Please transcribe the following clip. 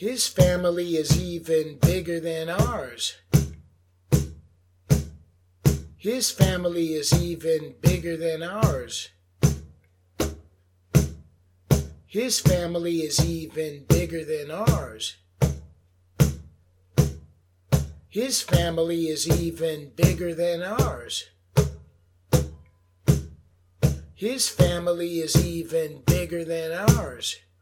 His family is even bigger than ours. His family is even bigger than ours. His family is even bigger than ours. His family is even bigger than ours. His family is even bigger than ours.